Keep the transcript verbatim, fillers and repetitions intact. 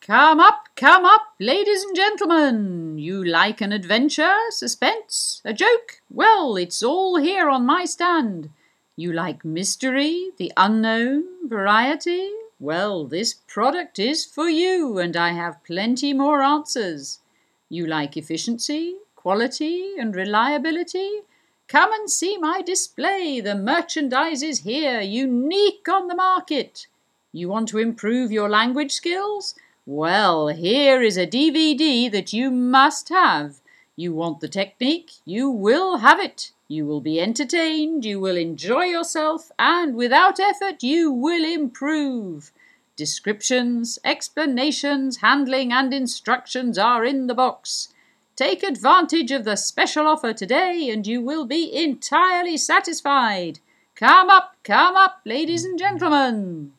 Come up, come up, ladies and gentlemen. You like an adventure, suspense, a joke? Well, it's all here on my stand. You like mystery, the unknown, variety? Well, this product is for you, and I have plenty more answers. You like efficiency, quality, and reliability? Come and see my display. The merchandise is here, unique on the market. You want to improve your language skills? Well, here is a D V D that you must have. You want the technique? You will have it. You will be entertained, you will enjoy yourself, and without effort you will improve. Descriptions, explanations, handling, and instructions are in the box. Take advantage of the special offer today, and you will be entirely satisfied. Come up, come up, ladies and gentlemen.